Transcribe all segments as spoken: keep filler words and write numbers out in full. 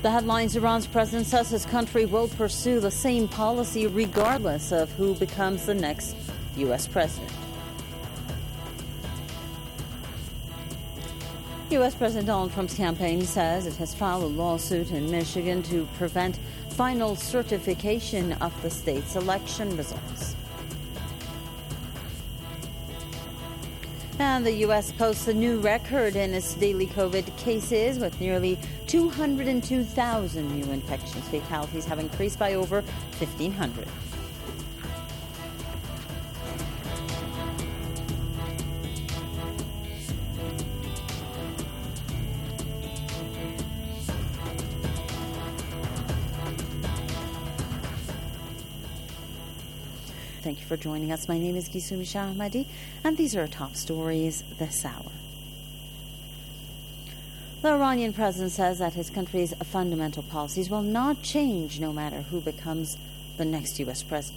The headlines: Iran's president says his country will pursue the same policy regardless of who becomes the next U S president. U S President Donald Trump's campaign says it has filed a lawsuit in Michigan to prevent final certification of the state's election results. And the U S posts a new record in its daily COVID cases, with nearly two hundred two thousand new infections. Fatalities have increased by over fifteen hundred. Thank you for joining us. My name is Gisumi Shah Ahmadi, and these are our top stories this hour. The Iranian president says that his country's fundamental policies will not change no matter who becomes the next U S president.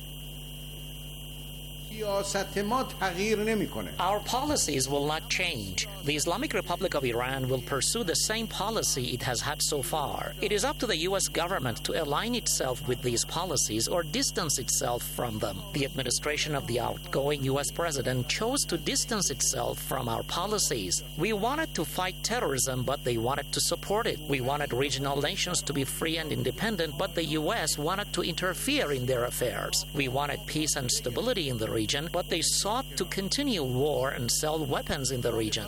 Our policies will not change. The Islamic Republic of Iran will pursue the same policy it has had so far. It is up to the U S government to align itself with these policies or distance itself from them. The administration of the outgoing U S president chose to distance itself from our policies. We wanted to fight terrorism, but they wanted to support it. We wanted regional nations to be free and independent, but the U S wanted to interfere in their affairs. We wanted peace and stability in the region, but they sought to continue war and sell weapons in the region.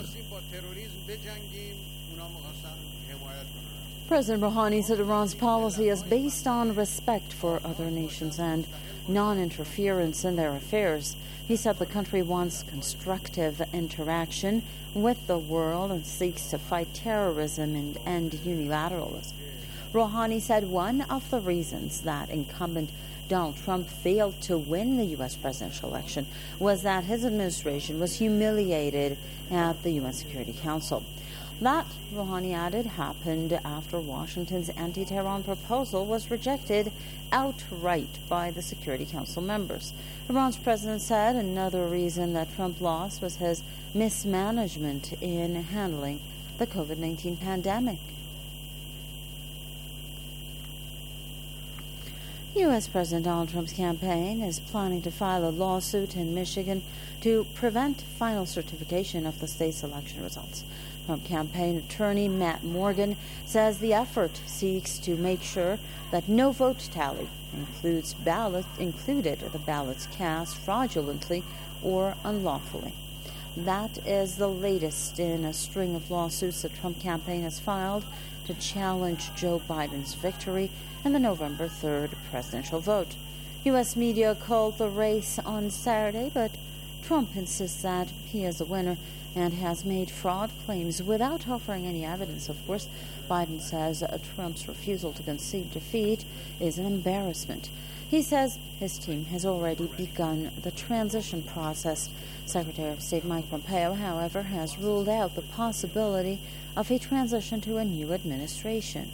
President Rouhani said Iran's policy is based on respect for other nations and non-interference in their affairs. He said the country wants constructive interaction with the world and seeks to fight terrorism and end unilateralism. Rouhani said one of the reasons that incumbent Donald Trump failed to win the U S presidential election was that his administration was humiliated at the U N Security Council. That, Rouhani added, happened after Washington's anti-Tehran proposal was rejected outright by the Security Council members. Iran's president said another reason that Trump lost was his mismanagement in handling the COVID nineteen pandemic. U S President Donald Trump's campaign is planning to file a lawsuit in Michigan to prevent final certification of the state's election results. Trump campaign attorney Matt Morgan says the effort seeks to make sure that no vote tally includes ballot, included the ballots cast fraudulently or unlawfully. That is the latest in a string of lawsuits the Trump campaign has filed to challenge Joe Biden's victory in the November third presidential vote. U S media called the race on Saturday, but Trump insists that he is the winner and has made fraud claims without offering any evidence. Of course, Biden says Trump's refusal to concede defeat is an embarrassment. He says his team has already begun the transition process. Secretary of State Mike Pompeo, however, has ruled out the possibility of a transition to a new administration.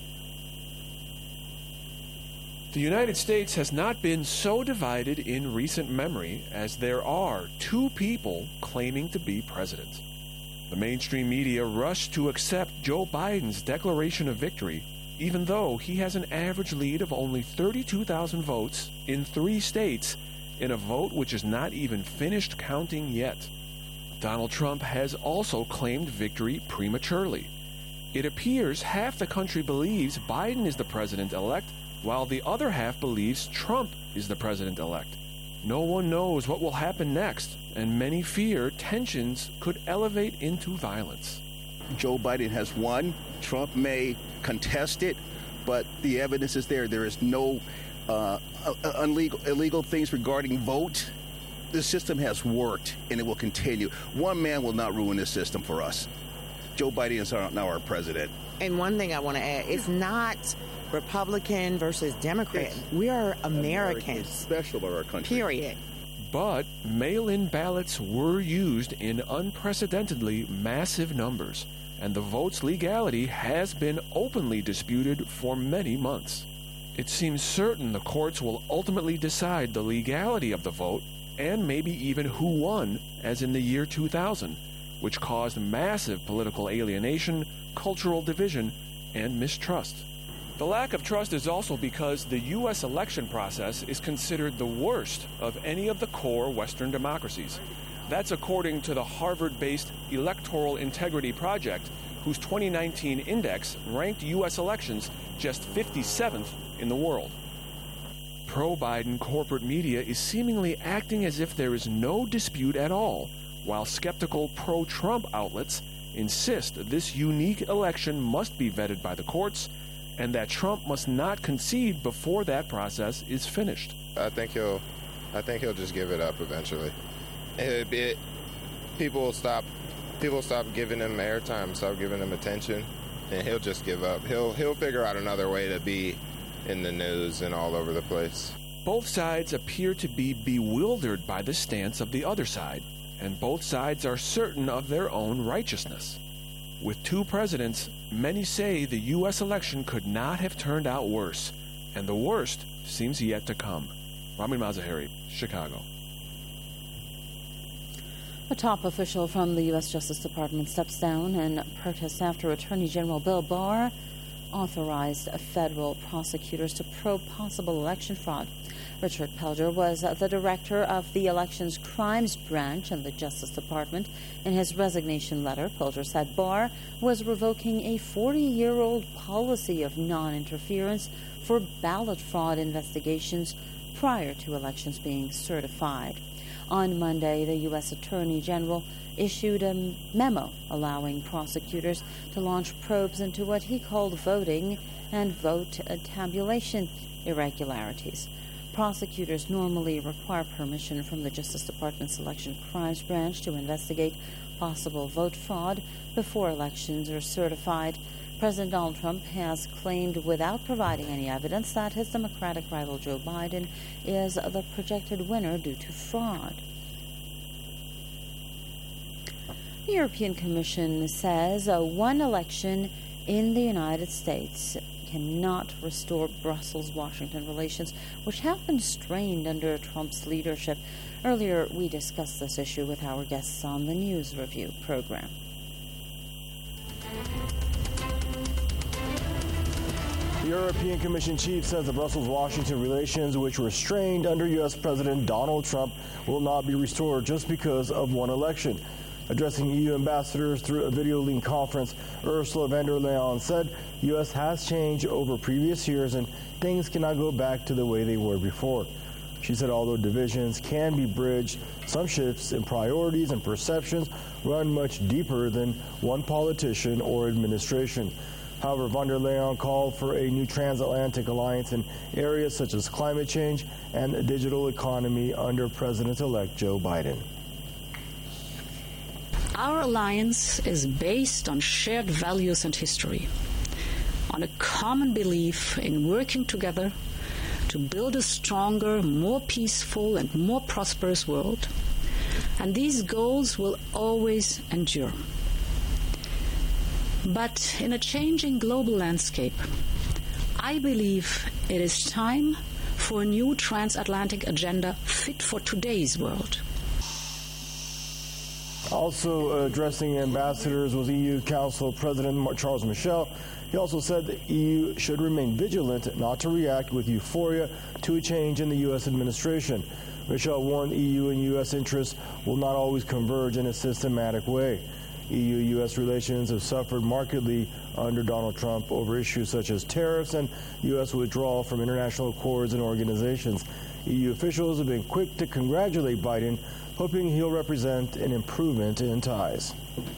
The United States has not been so divided in recent memory as there are two people claiming to be president. The mainstream media rushed to accept Joe Biden's declaration of victory, even though he has an average lead of only thirty-two thousand votes in three states in a vote which is not even finished counting yet. Donald Trump has also claimed victory prematurely. It appears half the country believes Biden is the president-elect, while the other half believes Trump is the president-elect. No one knows what will happen next, and many fear tensions could elevate into violence. Joe Biden has won. Trump may contest it, but the evidence is there. There is no uh, illegal, illegal things regarding vote. The system has worked, and it will continue. One man will not ruin this system for us. Joe Biden is our, now our president. And one thing I want to add, it's not Republican versus Democrat. It's we are Americans. Americans special about our country. Period. But mail-in ballots were used in unprecedentedly massive numbers, and the vote's legality has been openly disputed for many months. It seems certain the courts will ultimately decide the legality of the vote, and maybe even who won, as in the year two thousand, which caused massive political alienation, cultural division, and mistrust. The lack of trust is also because the U S election process is considered the worst of any of the core Western democracies. That's according to the Harvard-based Electoral Integrity Project, whose twenty nineteen index ranked U S elections just fifty-seventh in the world. Pro-Biden corporate media is seemingly acting as if there is no dispute at all, while skeptical pro-Trump outlets insist this unique election must be vetted by the courts and that Trump must not concede before that process is finished. I think he'll, I think he'll just give it up eventually. It, it, people will stop, people will stop giving him airtime, stop giving him attention, and he'll just give up. He'll, he'll figure out another way to be in the news and all over the place. Both sides appear to be bewildered by the stance of the other side, and both sides are certain of their own righteousness. With two presidents, many say the U S election could not have turned out worse, and the worst seems yet to come. Ramin Mazaheri, Chicago. A top official from the U S Justice Department steps down in protest after Attorney General Bill Barr authorized federal prosecutors to probe possible election fraud. Richard Pelger was the director of the Elections Crimes Branch in the Justice Department. In his resignation letter, Pelger said Barr was revoking a forty-year-old policy of non-interference for ballot fraud investigations prior to elections being certified. On Monday, the U S Attorney General issued a memo allowing prosecutors to launch probes into what he called voting and vote tabulation irregularities. Prosecutors normally require permission from the Justice Department's Election Crimes Branch to investigate possible vote fraud before elections are certified. President Donald Trump has claimed, without providing any evidence, that his Democratic rival Joe Biden is the projected winner due to fraud. The European Commission says uh, one election in the United States cannot restore Brussels-Washington relations, which have been strained under Trump's leadership. Earlier, we discussed this issue with our guests on the News Review program. The European Commission chief says the Brussels-Washington relations, which were strained under U S President Donald Trump, will not be restored just because of one election. Addressing E U ambassadors through a video link conference, Ursula von der Leyen said U S has changed over previous years and things cannot go back to the way they were before. She said although divisions can be bridged, some shifts in priorities and perceptions run much deeper than one politician or administration. However, von der Leyen called for a new transatlantic alliance in areas such as climate change and the digital economy under President-elect Joe Biden. Our alliance is based on shared values and history, on a common belief in working together to build a stronger, more peaceful, and more prosperous world. And these goals will always endure. But in a changing global landscape, I believe it is time for a new transatlantic agenda fit for today's world. Also addressing ambassadors was E U Council President Charles Michel. He also said the E U should remain vigilant not to react with euphoria to a change in the U S administration. Michel warned E U and U S interests will not always converge in a systematic way. E U U S relations have suffered markedly under Donald Trump over issues such as tariffs and U S withdrawal from international accords and organizations. E U officials have been quick to congratulate Biden, hoping he'll represent an improvement in ties.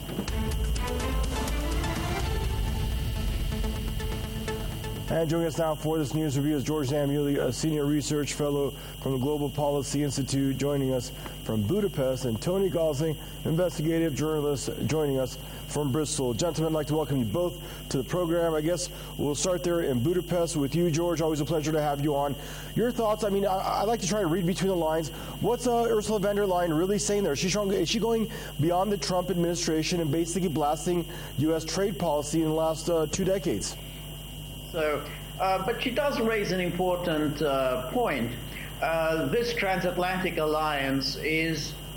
And joining us now for this news review is George Zamuli, a senior research fellow from the Global Policy Institute, joining us from Budapest, and Tony Gosling, investigative journalist, joining us from Bristol. Gentlemen, I'd like to welcome you both to the program. I guess we'll start there in Budapest with you, George. Always a pleasure to have you on. Your thoughts? I mean, I, I like to try to read between the lines. What's uh, Ursula von der Leyen really saying there? Is she, showing, is she going beyond the Trump administration and basically blasting U S trade policy in the last uh, two decades? So, uh, but she does raise an important uh, point. Uh, this transatlantic alliance is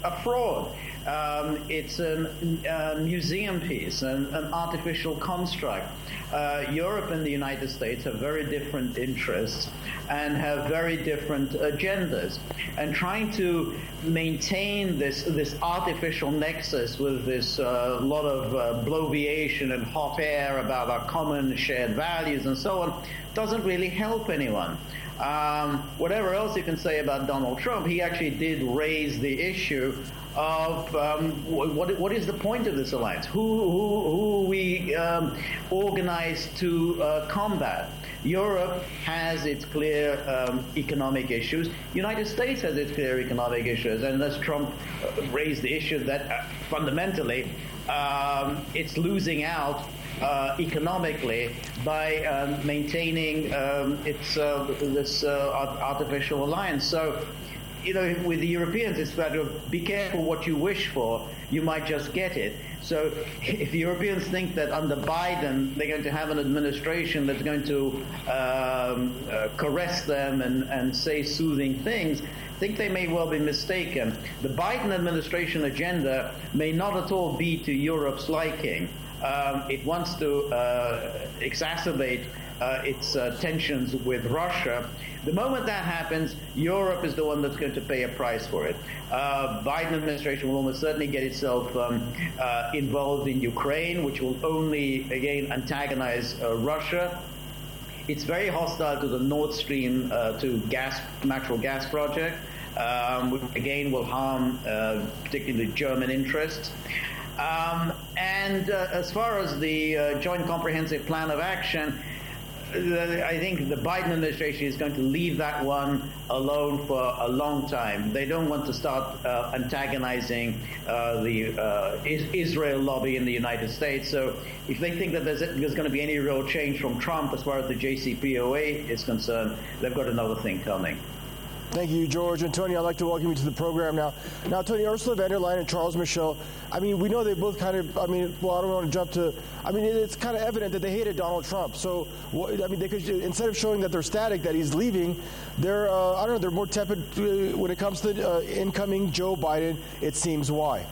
a fraud. Um, it's a uh, museum piece, an, an artificial construct. Uh, Europe and the United States have very different interests and have very different agendas. And trying to maintain this this artificial nexus with this uh, lot of uh, bloviation and hot air about our common shared values and so on doesn't really help anyone. Um, whatever else you can say about Donald Trump, he actually did raise the issue of um, what what is the point of this alliance? Who who who we um, organized to uh, combat? Europe has its clear um, economic issues. United States has its clear economic issues, and as Trump uh, raised the issue that uh, fundamentally um, it's losing out uh, economically by um, maintaining um, its uh, this uh, artificial alliance. So, you know, with the Europeans, it's sort of be careful what you wish for. You might just get it. So if the Europeans think that under Biden they're going to have an administration that's going to um, uh, caress them and, and say soothing things, I think they may well be mistaken. The Biden administration agenda may not at all be to Europe's liking. Um, it wants to uh, exacerbate uh, its uh, tensions with Russia. The moment that happens, Europe is the one that's going to pay a price for it. Uh, Biden administration will almost certainly get itself um, uh, involved in Ukraine, which will only, again, antagonize uh, Russia. It's very hostile to the Nord Stream uh, to gas, natural gas project, um, which again will harm uh, particularly German interests. Um, and uh, as far as the uh, Joint Comprehensive Plan of Action, I think the Biden administration is going to leave that one alone for a long time. They don't want to start uh, antagonizing uh, the uh, Israel lobby in the United States. So if they think that there's, there's going to be any real change from Trump as far as the J C P O A is concerned, they've got another thing coming. Thank you, George. And Tony, I'd like to welcome you to the program now. Now, Tony, Ursula von der Leyen and Charles Michel, I mean, we know they both kind of, I mean, well, I don't want to jump to, I mean, it's kind of evident that they hated Donald Trump. So, what, I mean, they could, instead of showing that they're static, that he's leaving, they're, uh, I don't know, they're more tepid uh, when it comes to uh, incoming Joe Biden, it seems. Why?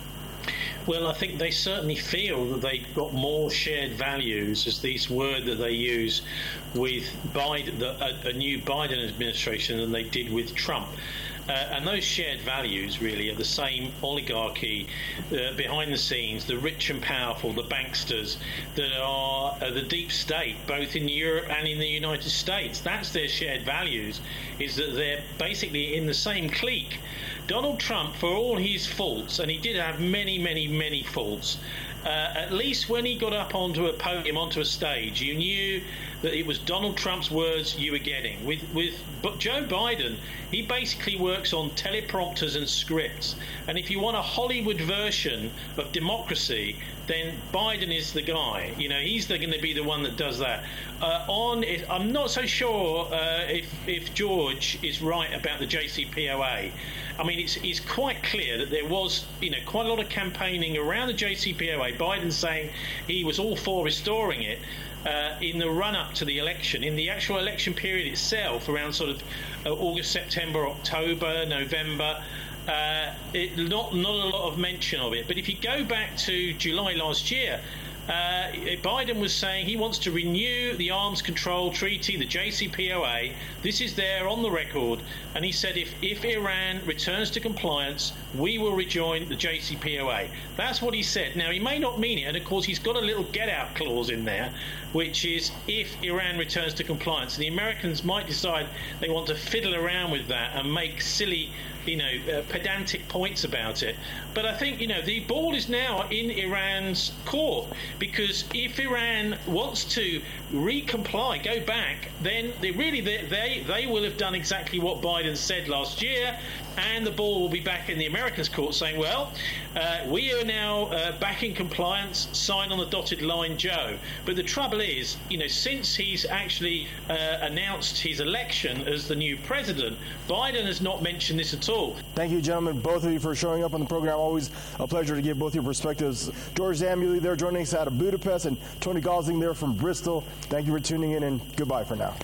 Well, I think they certainly feel that they've got more shared values, as this word that they use, with Biden, the, a, a new Biden administration than they did with Trump. Uh, and those shared values really are the same oligarchy uh, behind the scenes, the rich and powerful, the banksters that are uh, the deep state, both in Europe and in the United States. That's their shared values, is that they're basically in the same clique. Donald Trump, for all his faults, and he did have many, many, many faults, uh, at least when he got up onto a podium, onto a stage, you knew that it was Donald Trump's words you were getting. With with but Joe Biden, he basically works on teleprompters and scripts. And if you want a Hollywood version of democracy, then Biden is the guy. You know, he's going to be the one that does that. Uh, on, I'm not so sure uh, if if George is right about the J C P O A. I mean, it's it's quite clear that there was, you know, quite a lot of campaigning around the J C P O A. Biden saying he was all for restoring it. Uh, in the run-up to the election, in the actual election period itself, around sort of uh, August, September, October, November, uh, it, not not a lot of mention of it. But if you go back to July last year, uh, Biden was saying he wants to renew the Arms Control Treaty, the J C P O A. This is there on the record. And he said if, if Iran returns to compliance, we will rejoin the J C P O A. That's what he said. Now, he may not mean it. And, of course, he's got a little get-out clause in there, which is if Iran returns to compliance. And the Americans might decide they want to fiddle around with that and make silly, you know, uh, pedantic points about it. But I think, you know, the ball is now in Iran's court, because if Iran wants to recomply, go back, then they really they, they they will have done exactly what Biden said last year, and the ball will be back in the Americans' court saying, well, uh, we are now uh, back in compliance, sign on the dotted line, Joe. But the trouble is, you know, since he's actually uh, announced his election as the new president, Biden has not mentioned this at all. Thank you, gentlemen, both of you, for showing up on the program. Always a pleasure to give both your perspectives. George Zamuli there joining us out of Budapest, and Tony Gosling there from Bristol. Thank you for tuning in, and goodbye for now.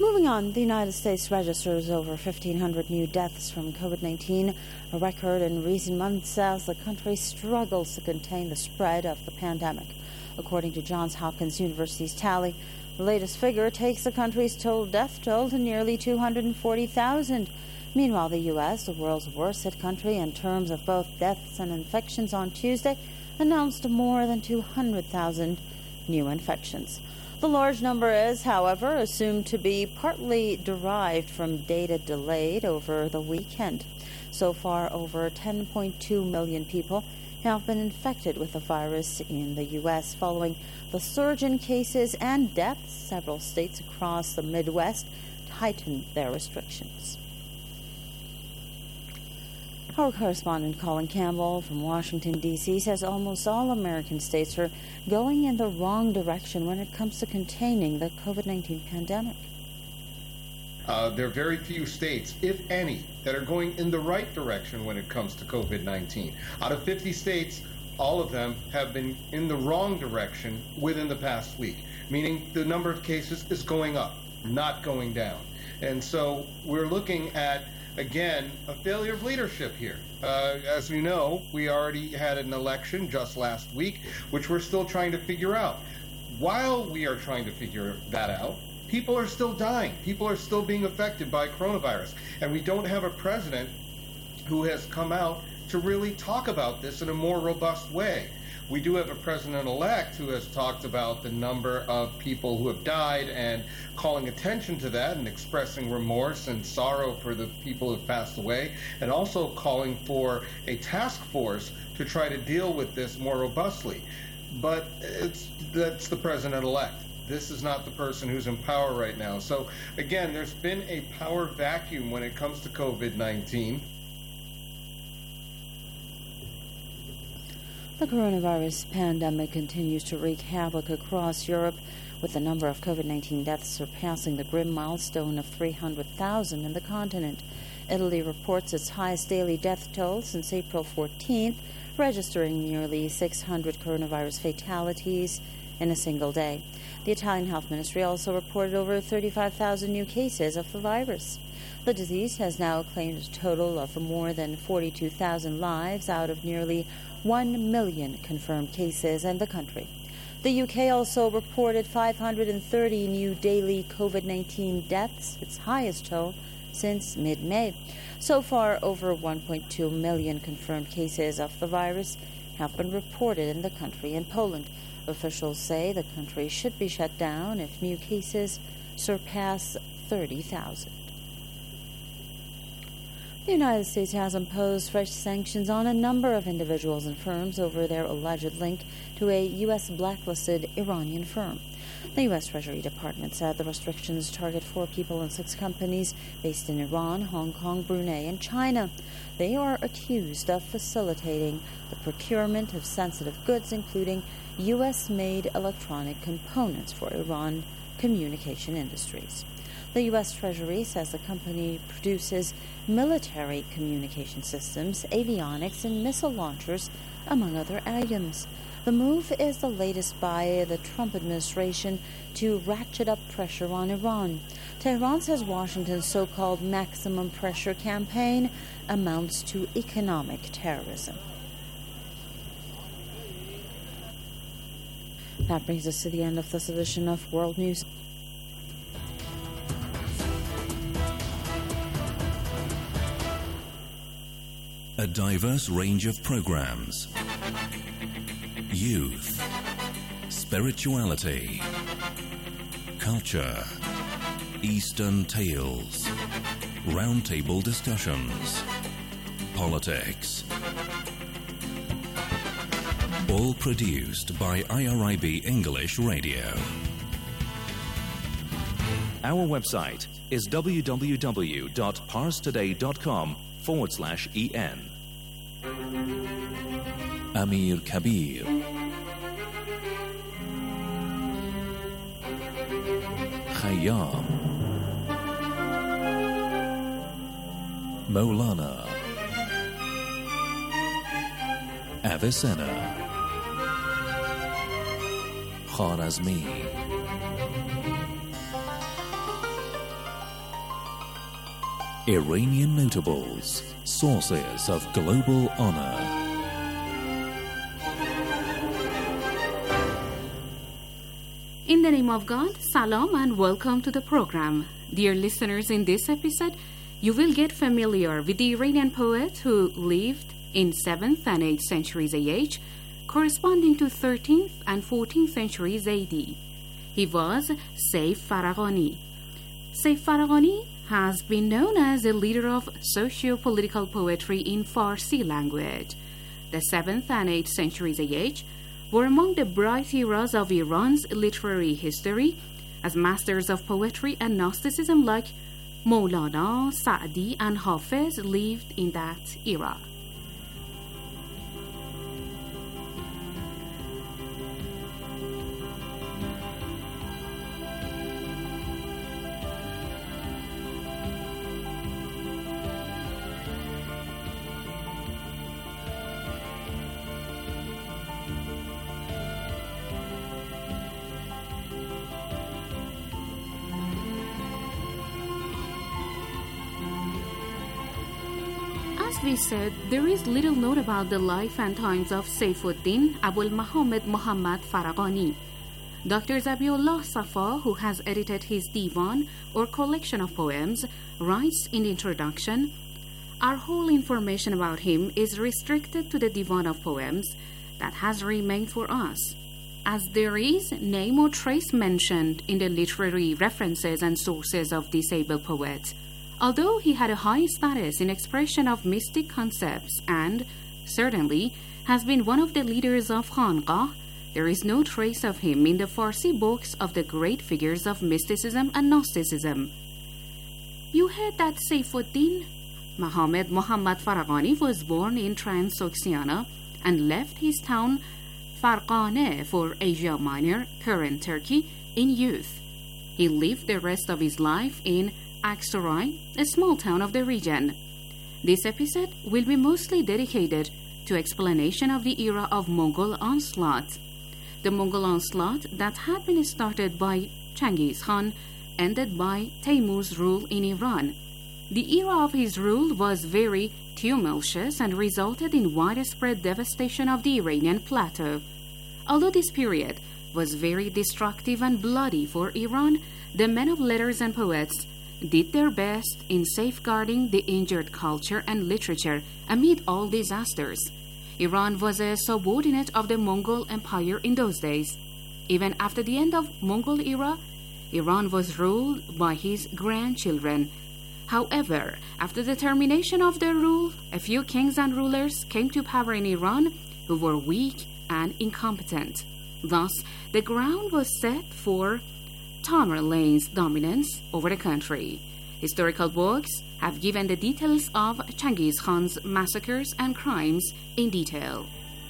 Moving on, the United States registers over fifteen hundred new deaths from COVID nineteen, a record in recent months as the country struggles to contain the spread of the pandemic. According to Johns Hopkins University's tally, the latest figure takes the country's total death toll to nearly two hundred forty thousand. Meanwhile, the U S, the world's worst-hit country in terms of both deaths and infections, on Tuesday announced more than two hundred thousand new infections. The large number is, however, assumed to be partly derived from data delayed over the weekend. So far, over ten point two million people have been infected with the virus in the U S following the surge in cases and deaths. Several states across the Midwest tightened their restrictions. Our correspondent Colin Campbell from Washington, D C says almost all American states are going in the wrong direction when it comes to containing the COVID nineteen pandemic. Uh, there are very few states, if any, that are going in the right direction when it comes to COVID nineteen. Out of fifty states, all of them have been in the wrong direction within the past week, meaning the number of cases is going up, not going down. And so we're looking at, again, a failure of leadership here. Uh, as we know, we already had an election just last week, which we're still trying to figure out. While we are trying to figure that out, people are still dying. People are still being affected by coronavirus. And we don't have a president who has come out to really talk about this in a more robust way. We do have a president-elect who has talked about the number of people who have died and calling attention to that and expressing remorse and sorrow for the people who have passed away, and also calling for a task force to try to deal with this more robustly. But it's that's the president-elect. This is not the person who's in power right now. So, again, there's been a power vacuum when it comes to COVID nineteen. The coronavirus pandemic continues to wreak havoc across Europe, with the number of COVID nineteen deaths surpassing the grim milestone of three hundred thousand in the continent. Italy reports its highest daily death toll since April fourteenth, registering nearly six hundred coronavirus fatalities in a single day. The Italian Health Ministry also reported over thirty-five thousand new cases of the virus. The disease has now claimed a total of more than forty-two thousand lives out of nearly one million confirmed cases in the country. The U K also reported five hundred thirty new daily COVID nineteen deaths, its highest toll since mid-May. So far, over one point two million confirmed cases of the virus have been reported in the country. In Poland, officials say the country should be shut down if new cases surpass thirty thousand. The United States has imposed fresh sanctions on a number of individuals and firms over their alleged link to a U S blacklisted Iranian firm. The U S Treasury Department said the restrictions target four people and six companies based in Iran, Hong Kong, Brunei, and China. They are accused of facilitating the procurement of sensitive goods, including U S-made electronic components for Iran communication industries. The U S Treasury says the company produces military communication systems, avionics, and missile launchers, among other items. The move is the latest by the Trump administration to ratchet up pressure on Iran. Tehran says Washington's so-called maximum pressure campaign amounts to economic terrorism. That brings us to the end of this edition of World News. A diverse range of programs. Youth, spirituality, culture, Eastern tales, roundtable discussions, politics. All produced by I R I B English Radio. Our website is www.parstoday.com forward slash en. Amir Kabir, Khayyam, Maulana, Avicenna, Khwarazmi, Iranian Notables, Sources of Global Honor. In the name of God, salam and welcome to the program. Dear listeners, in this episode, you will get familiar with the Iranian poet who lived in seventh and eighth centuries A H, corresponding to thirteenth and fourteenth centuries A D. He was Saif Faraghani. Saif Faraghani has been known as a leader of socio-political poetry in Farsi language. The seventh and eighth centuries A H were among the bright eras of Iran's literary history, as masters of poetry and Gnosticism like Maulana, Sa'di, and Hafiz lived in that era. As we said, there is little known about the life and times of Saifuddin Abul Muhammad Muhammad Faraghani. Doctor Zabiullah Safa, who has edited his divan or collection of poems, writes in the introduction, "Our whole information about him is restricted to the divan of poems that has remained for us, as there is name or trace mentioned in the literary references and sources of this able poet. Although he had a high status in expression of mystic concepts and, certainly, has been one of the leaders of Khanqah, there is no trace of him in the Farsi books of the great figures of mysticism and Gnosticism." You heard that Saifuddin Muhammad Muhammad Faraghani was born in Transoxiana and left his town Farghane for Asia Minor, current Turkey, in youth. He lived the rest of his life in Aksaray, a small town of the region. This episode will be mostly dedicated to explanation of the era of Mongol onslaught. The Mongol onslaught that had been started by Genghis Khan ended by Taimur's rule in Iran. The era of his rule was very tumultuous and resulted in widespread devastation of the Iranian plateau. Although this period was very destructive and bloody for Iran, the men of letters and poets did their best in safeguarding the injured culture and literature amid all disasters. Iran was a subordinate of the Mongol Empire in those days. Even after the end of Mongol era, Iran was ruled by his grandchildren. However, after the termination of their rule, a few kings and rulers came to power in Iran who were weak and incompetent. Thus, the ground was set for Tamerlane's dominance over the country. Historical books have given the details of Genghis Khan's massacres and crimes in detail.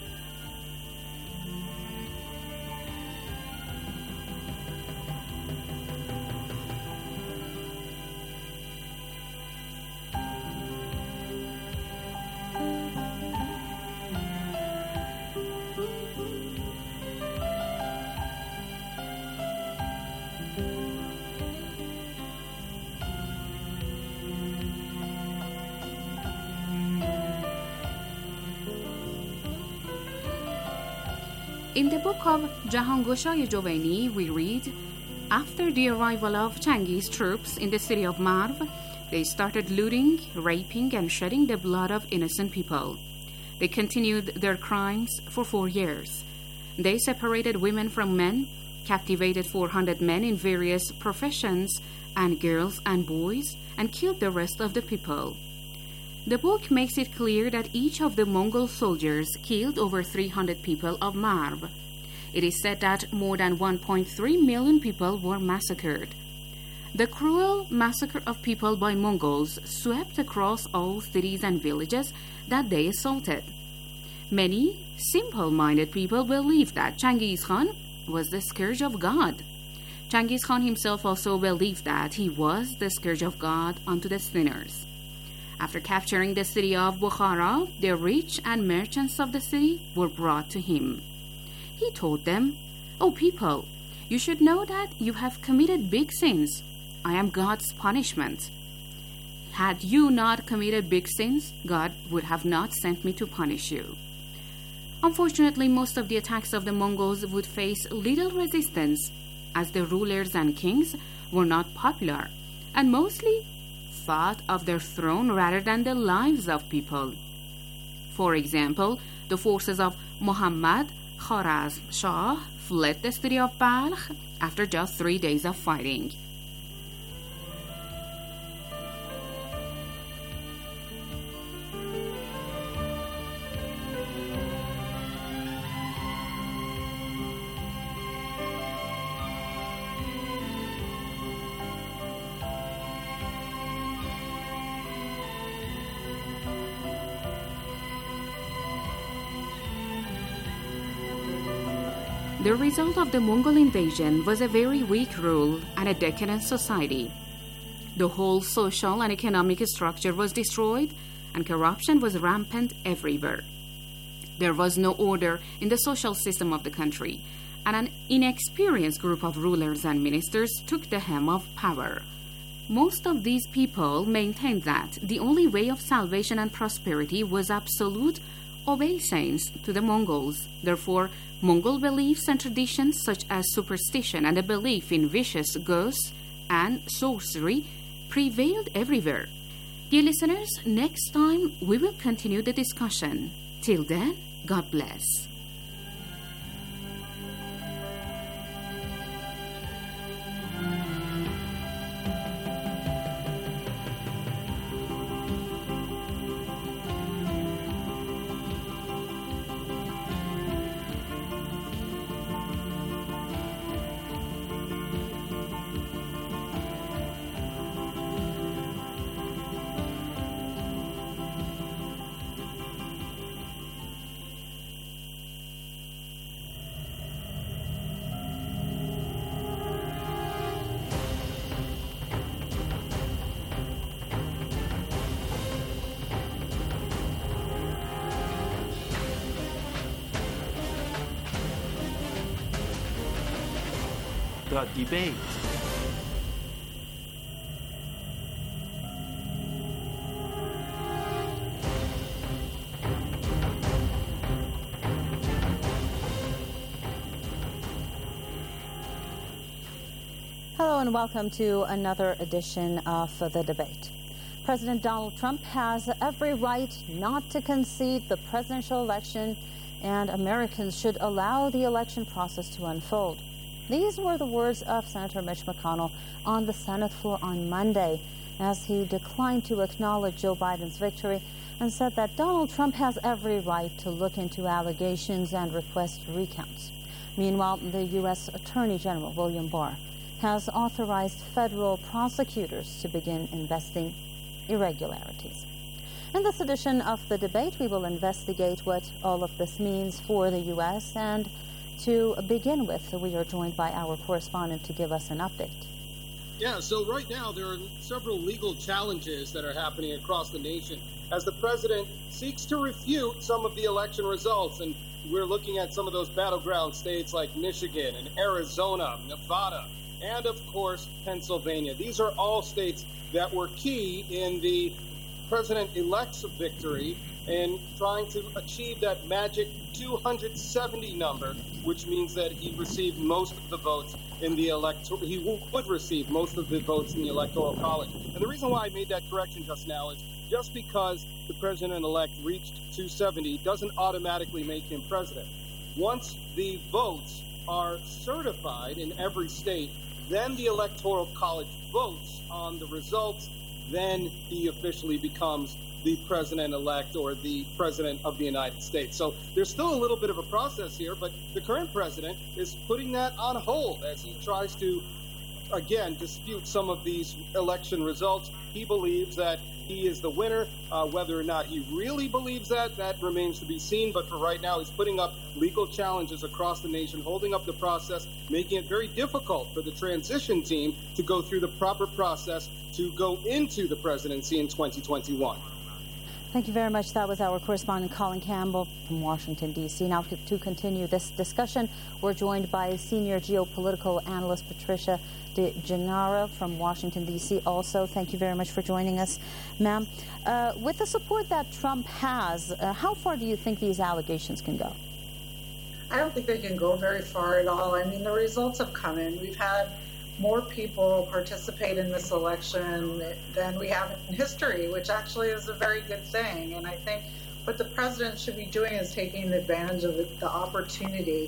In the book of Jahangoshay Jovaini, we read, after the arrival of Genghis troops in the city of Marv, they started looting, raping, and shedding the blood of innocent people. They continued their crimes for four years. They separated women from men, captivated four hundred men in various professions, and girls and boys, and killed the rest of the people. The book makes it clear that each of the Mongol soldiers killed over three hundred people of Marv. It is said that more than one point three million people were massacred. The cruel massacre of people by Mongols swept across all cities and villages that they assaulted. Many simple-minded people believed that Genghis Khan was the scourge of God. Genghis Khan himself also believed that he was the scourge of God unto the sinners. After capturing the city of Bukhara, the rich and merchants of the city were brought to him. He told them, "O people, you should know that you have committed big sins. I am God's punishment." Had you not committed big sins, God would have not sent me to punish you. Unfortunately, most of the attacks of the Mongols would face little resistance, as the rulers and kings were not popular and mostly thought of their throne rather than the lives of people. For example, the forces of Muhammad Khwarazm Shah fled the city of Balkh after just three days of fighting. The result of the Mongol invasion was a very weak rule and a decadent society. The whole social and economic structure was destroyed, and corruption was rampant everywhere. There was no order in the social system of the country, and an inexperienced group of rulers and ministers took the helm of power. Most of these people maintained that the only way of salvation and prosperity was absolute obeisance to the Mongols. Therefore, Mongol beliefs and traditions such as superstition and a belief in vicious ghosts and sorcery prevailed everywhere. Dear listeners, next time we will continue the discussion. Till then, God bless. The debate. Hello and welcome to another edition of The Debate. President Donald Trump has every right not to concede the presidential election, and Americans should allow the election process to unfold. These were the words of Senator Mitch McConnell on the Senate floor on Monday, as he declined to acknowledge Joe Biden's victory and said that Donald Trump has every right to look into allegations and request recounts. Meanwhile, the U S Attorney General William Barr has authorized federal prosecutors to begin investing irregularities. In this edition of The Debate, we will investigate what all of this means for the U S, and to begin with, we are joined by our correspondent to give us an update. Yeah, so right now there are several legal challenges that are happening across the nation as the president seeks to refute some of the election results. And we're looking at some of those battleground states like Michigan and Arizona, Nevada, and of course, Pennsylvania. These are all states that were key in the president-elect's victory and trying to achieve that magic two hundred seventy number, which means that he received most of the votes in the electoral, he would receive most of the votes in the Electoral College. And the reason why I made that correction just now is just because the president-elect reached two seventy doesn't automatically make him president. Once the votes are certified in every state, then the Electoral College votes on the results, then he officially becomes the president-elect or the president of the United States. So there's still a little bit of a process here, but the current president is putting that on hold as he tries to, again, dispute some of these election results. He believes that he is the winner. Uh, whether or not he really believes that, that remains to be seen. But for right now, he's putting up legal challenges across the nation, holding up the process, making it very difficult for the transition team to go through the proper process to go into the presidency in twenty twenty-one. Thank you very much. That was our correspondent Colin Campbell from Washington, D C Now, to, to continue this discussion, we're joined by senior geopolitical analyst Patricia De Gennaro from Washington, D C Also, thank you very much for joining us, ma'am. Uh, with the support that Trump has, uh, how far do you think these allegations can go? I don't think they can go very far at all. I mean, the results have come in. We've had more people participate in this election than we have in history, which actually is a very good thing. And I think what the president should be doing is taking advantage of the opportunity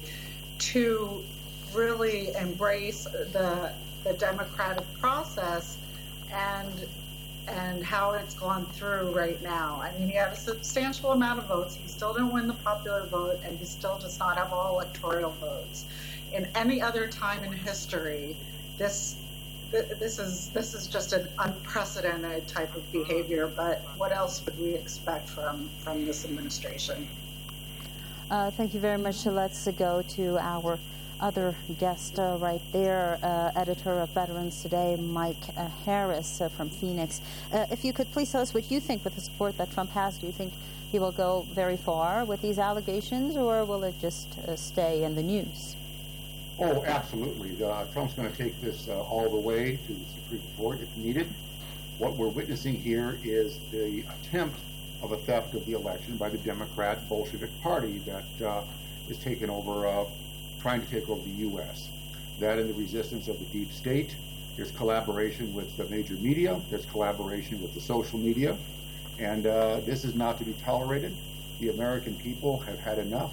to really embrace the, the democratic process and and how it's gone through right now. I mean, he had a substantial amount of votes. He still didn't win the popular vote, and he still does not have all electoral votes. In any other time in history, This, this is this is just an unprecedented type of behavior. But what else would we expect from from this administration? Uh, thank you very much. Let's go to our other guest uh, right there, uh, editor of Veterans Today, Mike uh, Harris uh, from Phoenix. Uh, if you could please tell us what you think with the support that Trump has. Do you think he will go very far with these allegations, or will it just uh, stay in the news? Oh, absolutely. Uh, Trump's going to take this uh, all the way to the Supreme Court if needed. What we're witnessing here is the attempt of a theft of the election by the Democrat Bolshevik Party that uh, is taking over, uh, trying to take over the U S That and the resistance of the deep state. There's collaboration with the major media. There's collaboration with the social media. And uh, this is not to be tolerated. The American people have had enough.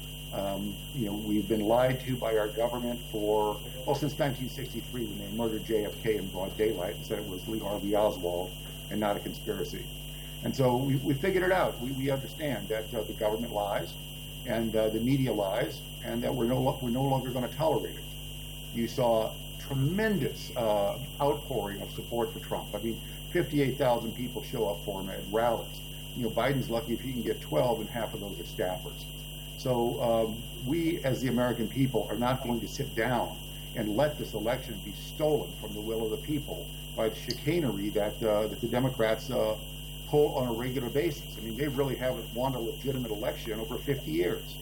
Um, you know, we've been lied to by our government for, well, since nineteen sixty-three when they murdered J F K in broad daylight and said it was Lee Harvey Oswald and not a conspiracy. And so we, we figured it out. We, we understand that uh, the government lies and uh, the media lies, and that we're no, we're no longer going to tolerate it. You saw tremendous uh, outpouring of support for Trump. I mean, fifty-eight thousand people show up for him at rallies. You know, Biden's lucky if he can get twelve, and half of those are staffers. So um, we, as the American people, are not going to sit down and let this election be stolen from the will of the people by the chicanery that, uh, that the Democrats uh, pull on a regular basis. I mean, they really haven't won a legitimate election in over fifty years.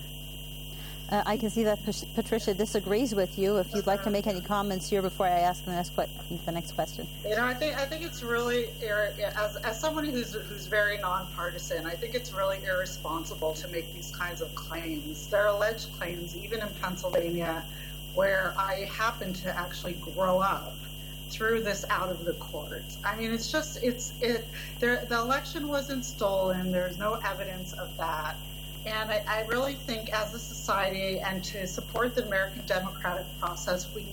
Uh, I can see that Patricia disagrees with you. If you'd like to make any comments here before I ask the next, que- the next question. You know, I think I think it's really, as as someone who's who's very nonpartisan, I think it's really irresponsible to make these kinds of claims. They're alleged claims, even in Pennsylvania, where I happen to actually grow up through this out of the courts. I mean, it's just it's it. There, the election wasn't stolen. There's no evidence of that. And I, I really think as a society and to support the American democratic process, we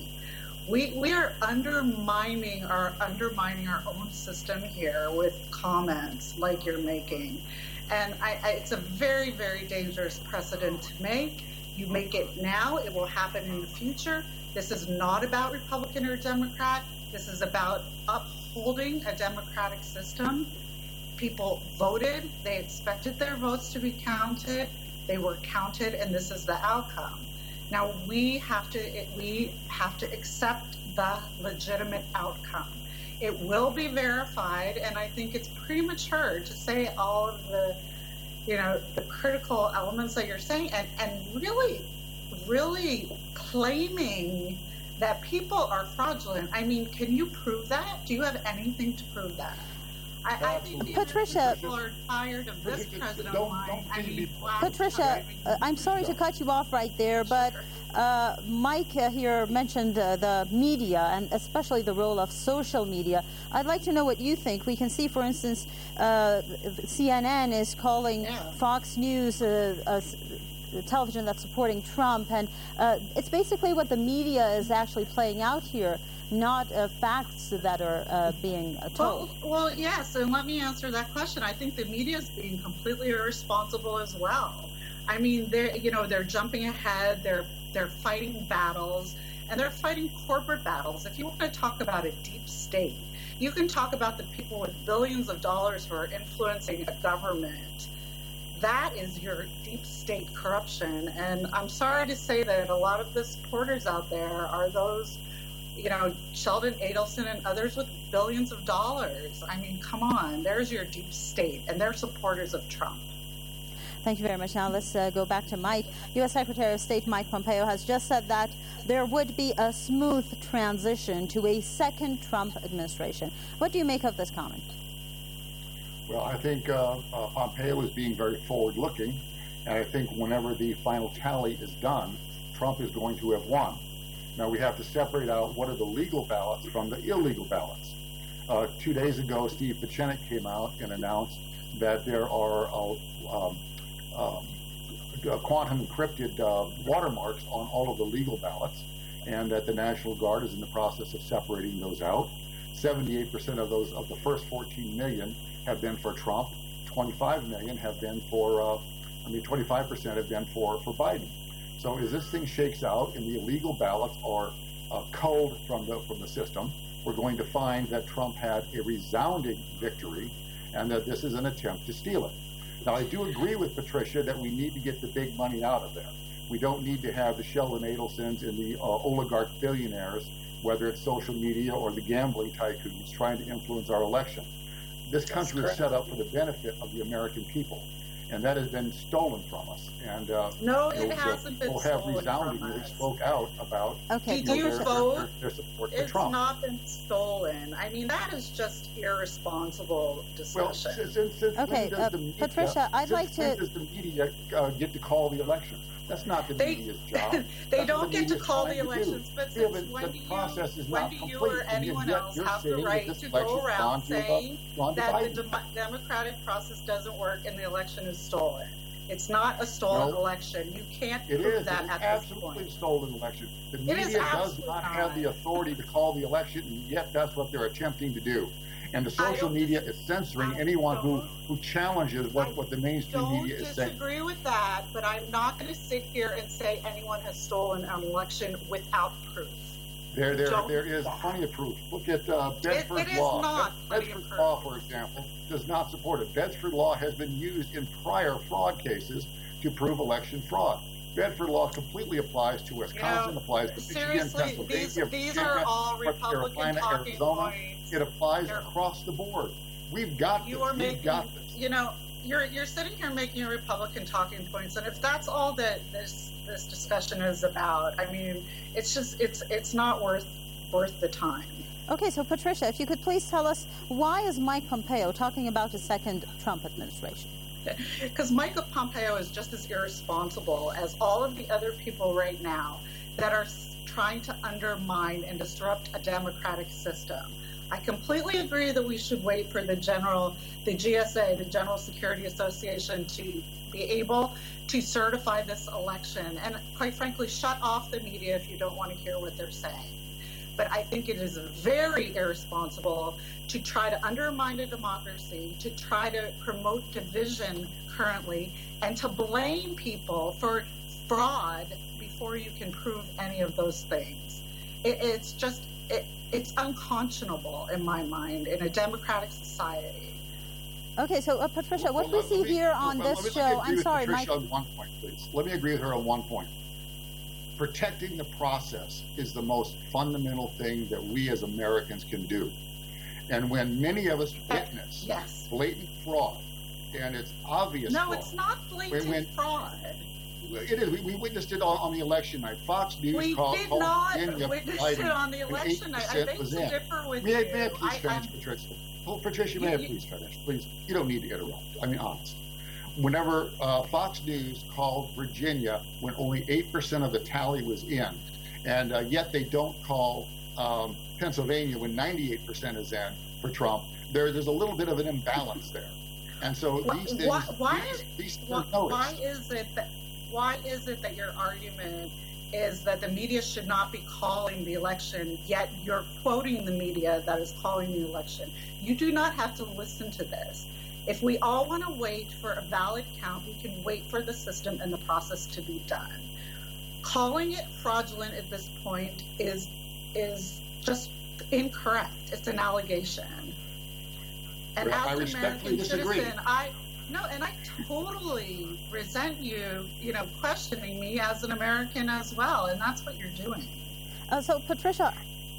we we are undermining our undermining our own system here with comments like you're making. And I, I, it's a very, very dangerous precedent to make. You make it now, it will happen in the future. This is not about Republican or Democrat. This is about upholding a democratic system. People voted, they expected their votes to be counted, they were counted, and this is the outcome. Now we have to we have to accept the legitimate outcome. It will be verified, and I think it's premature to say all of the, you know, the critical elements that you're saying, and, and really, really claiming that people are fraudulent. I mean, can you prove that? Do you have anything to prove that? I, I think the Patricia, people are tired of this president of mine. I mean, wow. Patricia, uh, I'm sorry to cut you off right there, but uh, Mike uh, here mentioned uh, the media and especially the role of social media. I'd like to know what you think. We can see, for instance, uh, C N N is calling yeah. Fox News uh, a television that's supporting Trump, and uh, it's basically what the media is actually playing out here. Not uh, facts that are uh, being uh, told. Well, well, yes, and let me answer that question. I think the media is being completely irresponsible as well. I mean, they're you know they're jumping ahead. They're they're fighting battles, and they're fighting corporate battles. If you want to talk about a deep state, you can talk about the people with billions of dollars who are influencing a government. That is your deep state corruption. And I'm sorry to say that a lot of the supporters out there are those you know, Sheldon Adelson and others with billions of dollars. I mean, come on, there's your deep state, and they're supporters of Trump. Thank you very much. Now let's uh, go back to Mike. U S Secretary of State Mike Pompeo has just said that there would be a smooth transition to a second Trump administration. What do you make of this comment? Well, I think uh, uh, Pompeo is being very forward-looking, and I think whenever the final tally is done, Trump is going to have won. Now, we have to separate out what are the legal ballots from the illegal ballots. Uh, two days ago, Steve Pieczenik came out and announced that there are uh, um, um, quantum encrypted uh, watermarks on all of the legal ballots, and that the National Guard is in the process of separating those out. seventy-eight percent of those, of the first fourteen million, have been for Trump. twenty-five million have been for, uh, I mean, twenty-five percent have been for, for Biden. So as this thing shakes out and the illegal ballots are uh, culled from the, from the system, we're going to find that Trump had a resounding victory and that this is an attempt to steal it. Now, I do agree with Patricia that we need to get the big money out of there. We don't need to have the Sheldon Adelsons and the uh, oligarch billionaires, whether it's social media or the gambling tycoons, trying to influence our election. This country is set up for the benefit of the American people, and that has been stolen from us. And uh, no, it those, hasn't uh, been will have stolen resoundingly from us. spoke out about okay. Did you their, vote? Their, their support for It's Trump. not been stolen. I mean, that is just irresponsible discussion. Well, since, since, since Okay, when does uh, the media, Patricia, I'd since like when to- does the media uh, get to call the election? That's not the They- media's job. they That's don't what the get to media's call trying the to do. elections, but Yeah, since when the do you, process is when not do you complete, or and yet anyone you're else have the saying that right this to election's go around gone to, uh, saying gone to that the Biden? dem- democratic process doesn't work and the election is stolen? It's not a stolen No. election. You can't It prove is. that It is at this absolutely point. a stolen election. The It media is does absolutely not not. have the authority to call the election, and yet that's what they're attempting to do. And the social media is censoring anyone who, who challenges what, what the mainstream Don't media is saying. disagree with that, but I'm not going to sit here and say anyone has stolen an election without proof. There, there, Don't there is plenty of proof. Look at uh, Bedford it is law. not plenty of Bedford proof. law, for example, does not support it. Bedford law has been used in prior fraud cases to prove election fraud. Bedford law completely applies to Wisconsin, You know, applies to Michigan, seriously, Pennsylvania, these- these are Virginia, all North Republican Carolina, talking Arizona. points. It applies They're- across the board. We've got You this. are We've making, got this. you know, you're you're sitting here making Republican talking points, and if that's all that this this discussion is about, I mean, it's just it's it's not worth worth the time. Okay, so Patricia, if you could please tell us, why is Mike Pompeo talking about a second Trump administration? Because Michael Pompeo is just as irresponsible as all of the other people right now that are s- trying to undermine and disrupt a democratic system. I completely agree that we should wait for the general, the G S A, the General Security Association, to be able to certify this election, and quite frankly, shut off the media if you don't want to hear what they're saying. But I think it is very irresponsible to try to undermine a democracy, to try to promote division currently, and to blame people for fraud before you can prove any of those things. It, it's just, it, it's unconscionable in my mind in a democratic society. Okay, so uh, Patricia, what Well, we see let me- here on well, this let me show, agree I'm with sorry, Patricia Mike. on one point, please. Let me agree with her on one point. Protecting the process is the most fundamental thing that we as Americans can do. And when many of us witness yes. blatant fraud, and it's obvious No, fraud, it's not blatant when- fraud. it is. We, we witnessed it on, on the election night. Fox News We called, did called not Virginia witness Biden, it on the and election night. I eight percent beg was to in. differ with may, you. May I please I- finish, I'm- Patricia? Oh, Patricia, may I You- you- please finish? Please. You don't need to interrupt. I mean, honest. Whenever uh, Fox News called Virginia when only eight percent of the tally was in, and uh, yet they don't call um, Pennsylvania when ninety-eight percent is in for Trump, there, there's a little bit of an imbalance there. And so Why- these things, why- why these, is- these things Why, are why noticed. is it that why is it that your argument is that the media should not be calling the election, yet you're quoting the media that is calling the election? You do not have to listen to this. If we all want to wait for a valid count, we can wait for the system and the process to be done. Calling it fraudulent at this point is is just incorrect. It's an allegation. And Well, I as an respectfully American disagree. citizen, I no, and I totally resent you, you know, questioning me as an American as well, and that's what you're doing. Uh, so, Patricia,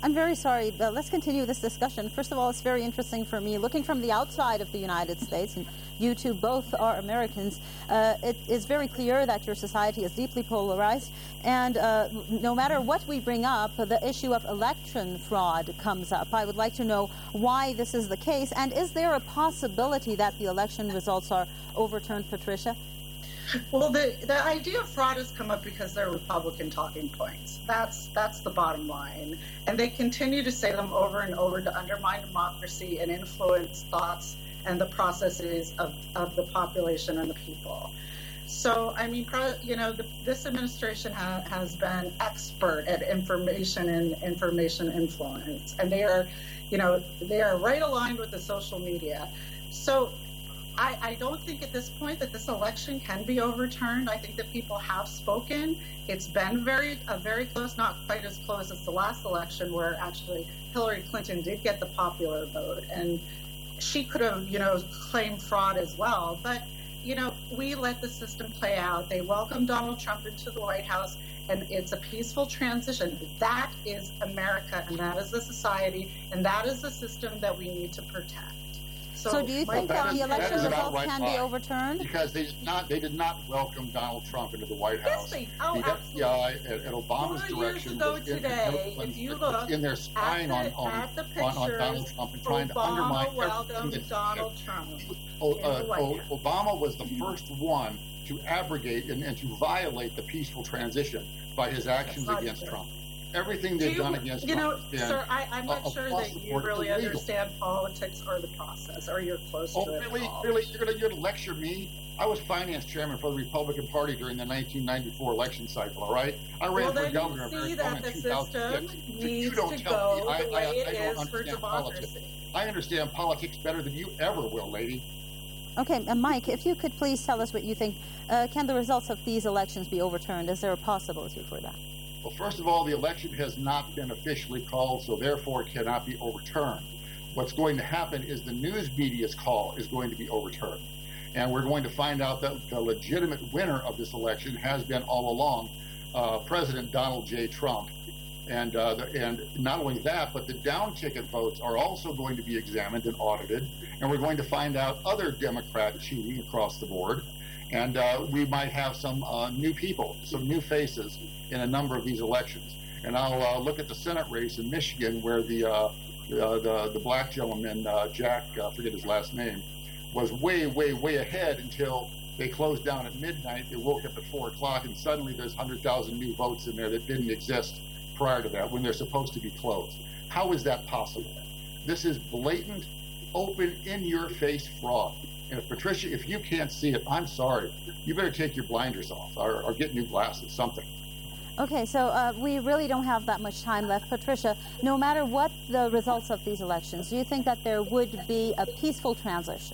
I'm very sorry, but let's continue this discussion. First of all, it's very interesting for me, looking from the outside of the United States, and you two both are Americans, uh, it is very clear that your society is deeply polarized, and uh, no matter what we bring up, the issue of election fraud comes up. I would like to know why this is the case, and is there a possibility that the election results are overturned, Patricia? Well, the, the idea of fraud has come up because they're Republican talking points. That's that's the bottom line. And they continue to say them over and over to undermine democracy and influence thoughts and the processes of, of the population and the people. So, I mean, you know, the, this administration ha, has been expert at information and information influence. And they are, you know, they are right aligned with the social media. So I, I don't think at this point that this election can be overturned. I think that people have spoken. It's been very, uh, very close, not quite as close as the last election where actually Hillary Clinton did get the popular vote. And she could have, you know, claimed fraud as well. But, you know, we let the system play out. They welcomed Donald Trump into the White House, and it's a peaceful transition. That is America, and that is the society, and that is the system that we need to protect. So, so do you think that, that the election that results right can line. be overturned? Because they did not, they did not welcome Donald Trump into the White House. Yes, they, oh, the absolutely. F B I at, at Obama's Four direction years ago was in, today, in, if you look in their spine at the, on, on, at the on, on Donald Trump and trying Obama to undermine welcomed everything that Donald Trump. Oh, uh, oh, Obama was the first one to abrogate and, and to violate the peaceful transition by his actions against Trump. Everything they've you, done against you know, Trump. Sir, I, I'm not uh, sure that you really illegal. understand politics or the process, or you're close oh, to it. Really, really, you're going to lecture me? I was finance chairman for the Republican Party during the nineteen ninety-four election cycle. All right, I ran well, for then governor. You see that the system needs you to go me. I, the way I, I, it I is for democracy. Politics. I understand politics better than you ever will, lady. Okay, uh, Mike, if you could please tell us what you think. Uh, can the results of these elections be overturned? Is there a possibility for that? Well, first of all, the election has not been officially called, so therefore it cannot be overturned. What's going to happen is the news media's call is going to be overturned. And we're going to find out that the legitimate winner of this election has been all along uh, President Donald J. Trump. And, uh, the, and not only that, but the down ticket votes are also going to be examined and audited. And we're going to find out other Democrat cheating across the board. And uh, we might have some uh, new people, some new faces in a number of these elections. And I'll uh, look at the Senate race in Michigan where the uh, the, the, the black gentleman, uh, Jack, I uh, forget his last name, was way, way, way ahead until they closed down at midnight. They woke up at four o'clock and suddenly there's one hundred thousand new votes in there that didn't exist prior to that when they're supposed to be closed. How is that possible? This is blatant, open, in-your-face fraud. And if Patricia, if you can't see it, I'm sorry. You better take your blinders off or, or get new glasses, something. Okay, so uh, we really don't have that much time left. Patricia, no matter what the results of these elections, do you think that there would be a peaceful transition?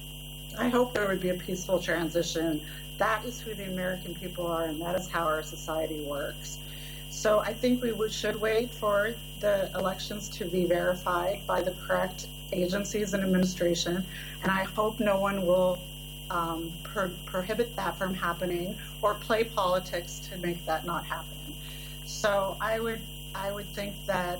I hope there would be a peaceful transition. That is who the American people are, and that is how our society works. So I think we would, should wait for the elections to be verified by the correct agencies and administration, and I hope no one will um, pro- prohibit that from happening or play politics to make that not happen. So I would, I would think that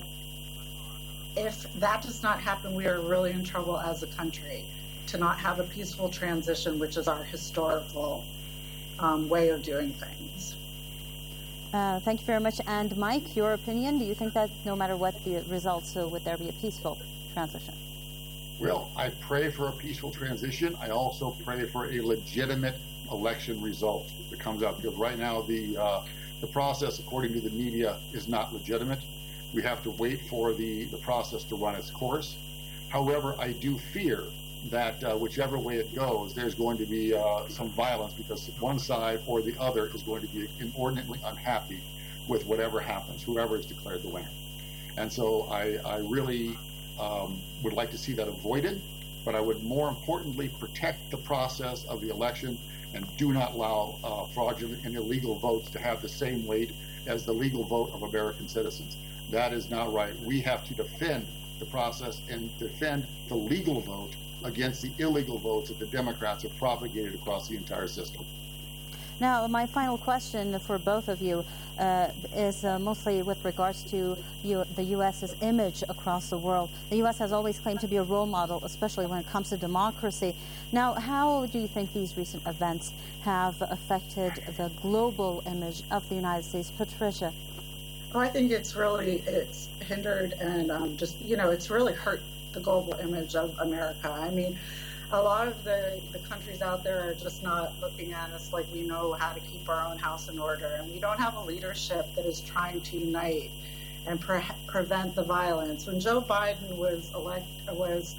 if that does not happen, we are really in trouble as a country to not have a peaceful transition, which is our historical um, way of doing things. Uh, thank you very much. And Mike, your opinion? Do you think that no matter what the results, so would there be a peaceful transition? Well, I pray for a peaceful transition. I also pray for a legitimate election result that comes out, because right now the uh, the process, according to the media, is not legitimate. We have to wait for the, the process to run its course. However, I do fear that uh, whichever way it goes, there's going to be uh, some violence, because one side or the other is going to be inordinately unhappy with whatever happens, whoever is declared the winner. And so I, I really um, would like to see that avoided, but I would more importantly protect the process of the election and do not allow uh, fraudulent and illegal votes to have the same weight as the legal vote of American citizens. That is not right. We have to defend the process and defend the legal vote against the illegal votes that the Democrats have propagated across the entire system. Now, my final question for both of you uh, is uh, mostly with regards to you, the U S's image across the world. The U S has always claimed to be a role model, especially when it comes to democracy. Now, how do you think these recent events have affected the global image of the United States? Patricia? Well, I think it's really, it's hindered and um, just, you know, it's really hurt the global image of America. I mean, a lot of the, the countries out there are just not looking at us like we know how to keep our own house in order. And we don't have a leadership that is trying to unite and pre- prevent the violence. When Joe Biden was elect, was,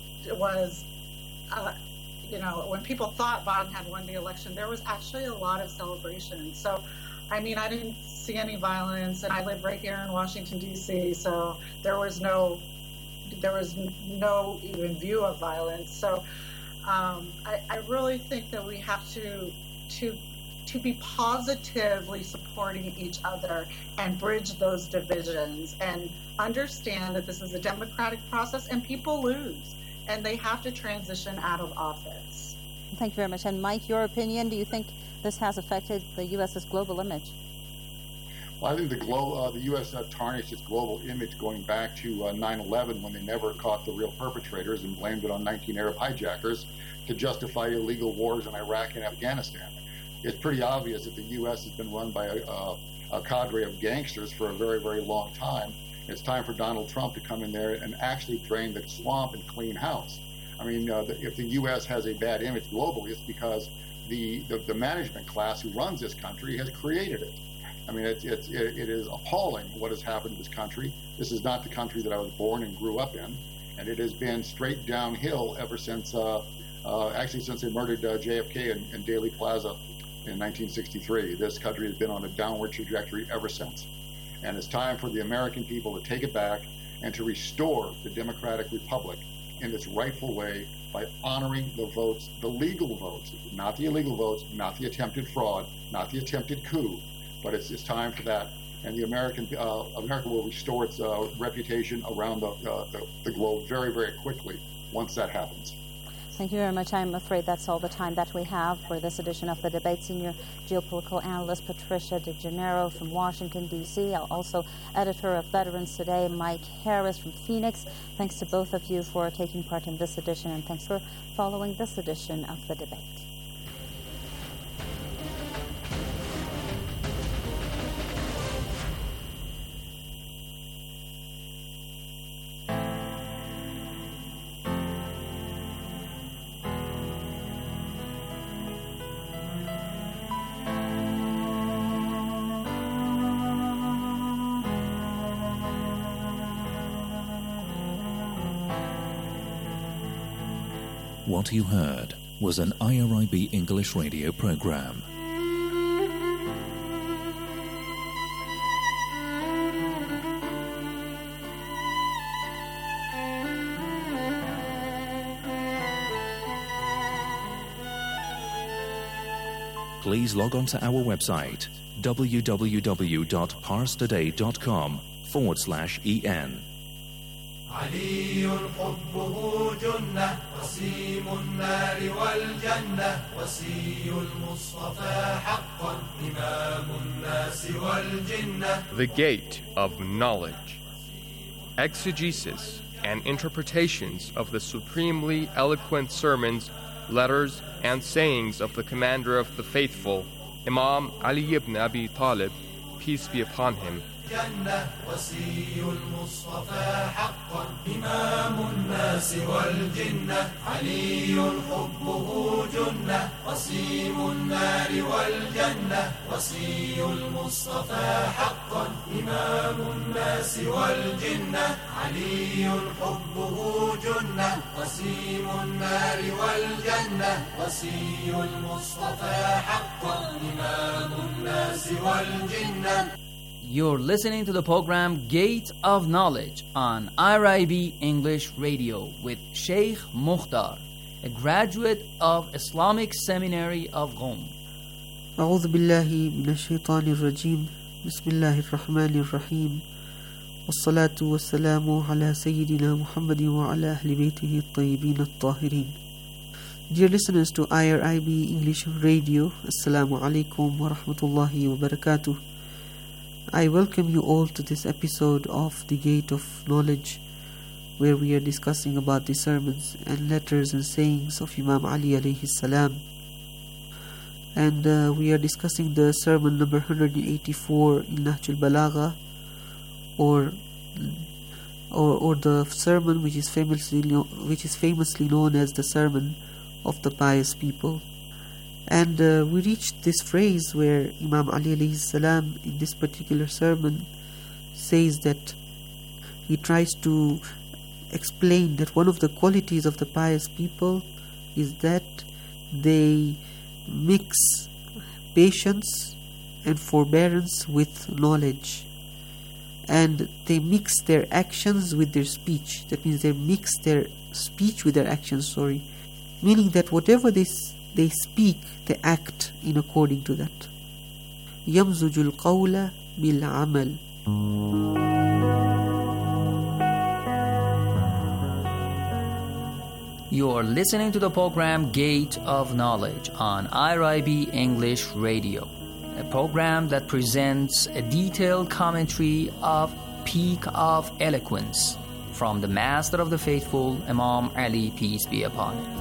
was, uh, you know, when people thought Biden had won the election, there was actually a lot of celebration. So, I mean, I didn't see any violence, and I live right here in Washington, D C, so there was no there was no even view of violence. So um, I, I really think that we have to to to be positively supporting each other and bridge those divisions and understand that this is a democratic process and people lose and they have to transition out of office. Thank you very much. And Mike, your opinion, do you think this has affected the U S's global image? Well, I think the, glo- uh, the U S Uh, tarnished its global image going back to uh, nine eleven when they never caught the real perpetrators and blamed it on nineteen Arab hijackers to justify illegal wars in Iraq and Afghanistan. It's pretty obvious that the U S has been run by a, a, a cadre of gangsters for a very, very long time. It's time for Donald Trump to come in there and actually drain the swamp and clean house. I mean, uh, the, if the U S has a bad image globally, it's because the, the, the management class who runs this country has created it. I mean, it's, it's, it, it is appalling what has happened to this country. This is not the country that I was born and grew up in, and it has been straight downhill ever since, uh, uh, actually since they murdered uh, J F K in, in Dealey Plaza in nineteen sixty-three. This country has been on a downward trajectory ever since. And it's time for the American people to take it back and to restore the democratic republic in its rightful way by honoring the votes, the legal votes, not the illegal votes, not the attempted fraud, not the attempted coup, but it's, it's time for that. And the American, uh, America will restore its uh, reputation around the, uh, the, the globe very, very quickly once that happens. Thank you very much. I'm afraid that's all the time that we have for this edition of The Debate. Senior geopolitical analyst Patricia DeGennaro from Washington, D C, also editor of Veterans Today, Mike Harris from Phoenix. Thanks to both of you for taking part in this edition, and thanks for following this edition of The Debate. What you heard was an I R I B English radio program. Please log on to our website www.parstoday.com forward slash en. علي حبه جنة وسيم النار والجنة وسي المصطفى حقا إمام الناس والجنة. The Gate of Knowledge. Exegesis and interpretations of the supremely eloquent sermons, letters, and sayings of the Commander of the Faithful, Imam Ali ibn Abi Talib, peace be upon him. جنة وسي المصطفى حقا إمام الناس والجنة علي حبه جنة وسيم النار والجنة وسي المصطفى حقا إمام الناس والجنة علي حبه جنة وسيم النار والجنة وسي المصطفى حقا إمام الناس والجنة. You're listening to the program Gate of Knowledge on I R I B English Radio with Sheikh Mukhtar, a graduate of Islamic Seminary of Qom. أعوذ بالله من الشيطان الرجيم بسم الله الرحمن الرحيم والصلاة والسلام على سيدنا محمد وعلى أهل بيته الطيبين الطاهرين. Dear listeners to I R I B English Radio, Assalamu alaikum wa rahmatullahi wa barakatuh. I welcome you all to this episode of The Gate of Knowledge, where we are discussing about the sermons and letters and sayings of Imam Ali alayhi salam. And uh, we are discussing the sermon number one hundred eighty-four in Nahj al-Balagha, or or or the sermon which is famously which is famously known as the sermon of the pious people. And uh, we reached this phrase where Imam Ali alayhi salam in this particular sermon says that he tries to explain that one of the qualities of the pious people is that they mix patience and forbearance with knowledge, and they mix their actions with their speech. That means they mix their speech with their actions, sorry. Meaning that whatever they, they speak, they act in according to that. يَمْزُجُ الْقَوْلَ بِالْعَمَلِ. You are listening to the program Gate of Knowledge on I R I B English Radio, a program that presents a detailed commentary of Peak of Eloquence from the Master of the Faithful, Imam Ali, peace be upon him.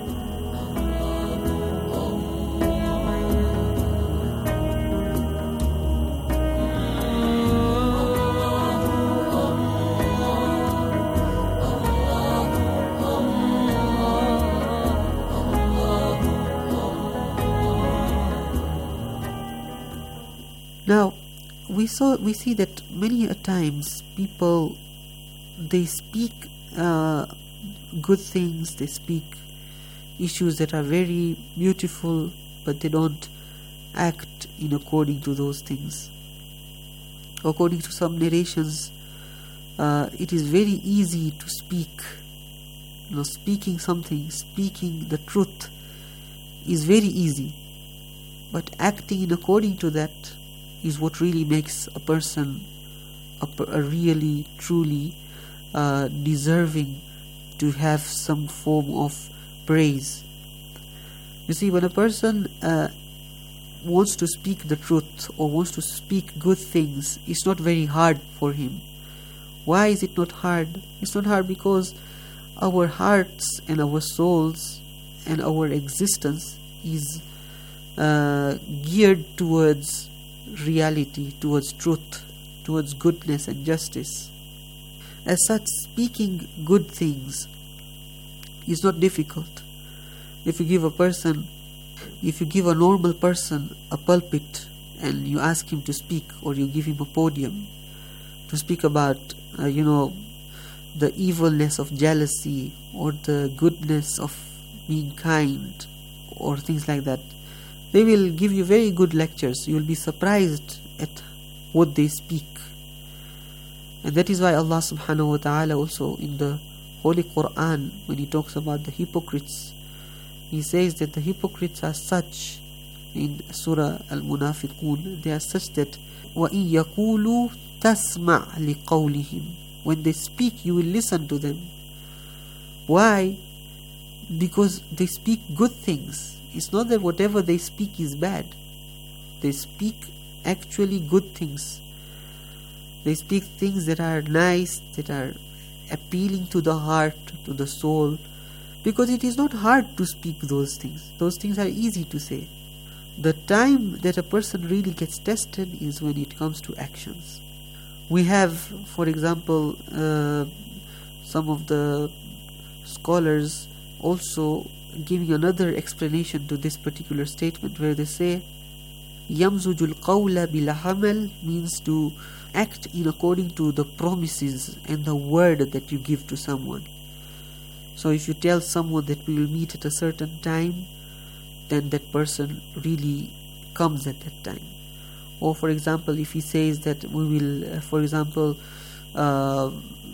Now, we saw we see that many a times people, they speak uh, good things, they speak issues that are very beautiful, but they don't act in according to those things. According to some narrations, uh, it is very easy to speak. You know, speaking something, speaking the truth is very easy, but acting in according to that is what really makes a person a, a really, truly uh, deserving to have some form of praise. You see, when a person uh, wants to speak the truth or wants to speak good things, it's not very hard for him. Why is it not hard? It's not hard because our hearts and our souls and our existence is uh, geared towards reality, towards truth, towards goodness and justice. As such, speaking good things is not difficult. If you give a person, if you give a normal person a pulpit and you ask him to speak, or you give him a podium to speak about, uh, you know, the evilness of jealousy or the goodness of being kind or things like that, they will give you very good lectures. You will be surprised at what they speak. And that is why Allah subhanahu wa ta'ala also in the Holy Quran, when He talks about the hypocrites, He says that the hypocrites are such, in Surah Al-Munafiqun, they are such that وَإِن يَقُولُوا تَسْمَعْ لِقَوْلِهِمْ. When they speak, you will listen to them. Why? Because they speak good things. It's not that whatever they speak is bad. They speak actually good things. They speak things that are nice, that are appealing to the heart, to the soul. Because it is not hard to speak those things. Those things are easy to say. The time that a person really gets tested is when it comes to actions. We have, for example, uh, some of the scholars also giving another explanation to this particular statement, where they say يَمْزُجُ الْقَوْلَ بِالْعَمَلِ means to act in according to the promises and the word that you give to someone. So if you tell someone that we will meet at a certain time, then that person really comes at that time. Or for example, if he says that we will, uh, for example, uh,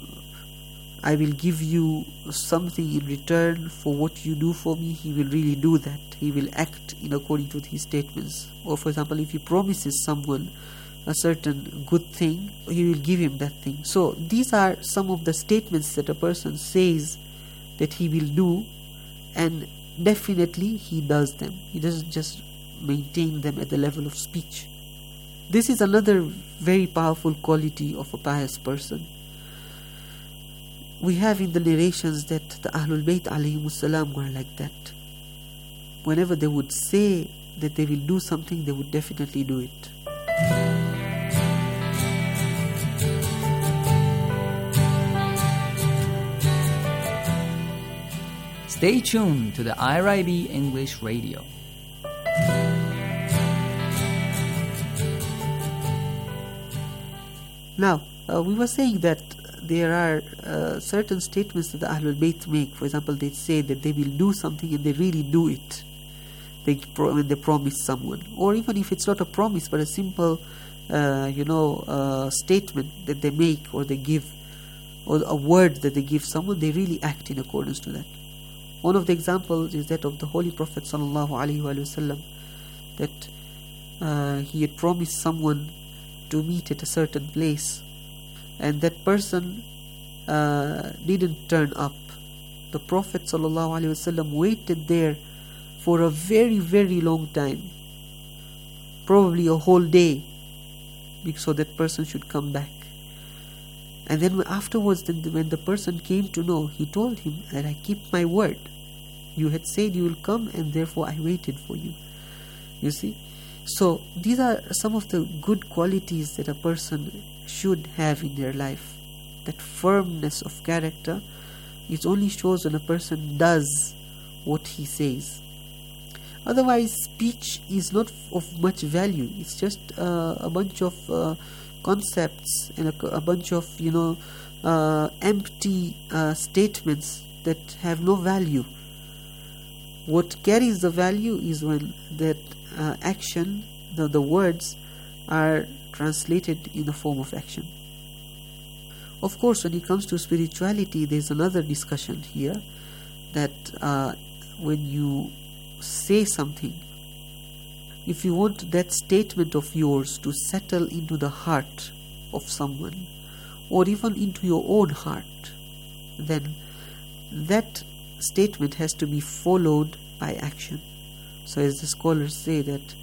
I will give you something in return for what you do for me, he will really do that. He will act in according to his statements. Or for example, if he promises someone a certain good thing, he will give him that thing. So these are some of the statements that a person says that he will do, and definitely he does them. He doesn't just maintain them at the level of speech. This is another very powerful quality of a pious person. We have in the narrations that the Ahlul Bayt alayhimus salam were like that. Whenever they would say that they will do something, they would definitely do it. Stay tuned to the I R I B English Radio. Now, uh, we were saying that there are uh, certain statements that the Ahlul Bayt make. For example, they say that they will do something and they really do it. They pro- when they promise someone, or even if it's not a promise but a simple, uh, you know, uh, statement that they make or they give, or a word that they give someone, they really act in accordance to that. One of the examples is that of the Holy Prophet sallallahu alaihi wasallam, that uh, he had promised someone to meet at a certain place, and that person uh, didn't turn up. The Prophet sallallahu alaihi wasallam waited there for a very, very long time, probably a whole day, so that person should come back. And then afterwards, when the person came to know, he told him that I keep my word. You had said you will come, and therefore I waited for you. You see? So these are some of the good qualities that a person should have in their life. That firmness of character is only shows when a person does what he says. Otherwise, speech is not of much value. It's just uh, a bunch of uh, concepts and a, a bunch of, you know, uh, empty uh, statements that have no value. What carries the value is when that uh, action, the, the words, are translated in the form of action. Of course, when it comes to spirituality, there's another discussion here, that uh, when you say something, if you want that statement of yours to settle into the heart of someone, or even into your own heart, then that statement has to be followed by action. So as the scholars say, that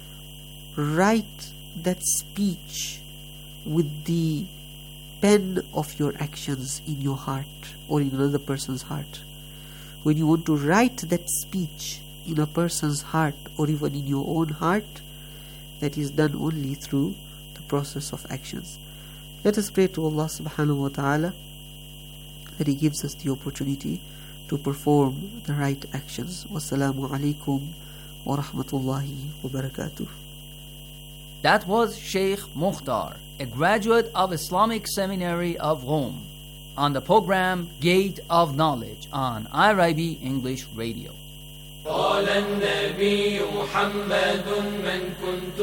write that speech with the pen of your actions in your heart or in another person's heart. When you want to write that speech in a person's heart or even in your own heart, that is done only through the process of actions. Let us pray to Allah subhanahu wa ta'ala that He gives us the opportunity to perform the right actions. Wassalamu alaikum wa rahmatullahi wa barakatuh. That was Sheikh Mukhtar, a graduate of Islamic Seminary of Rome, on the program Gate of Knowledge on I R I B English Radio. قال النبي محمد من كنت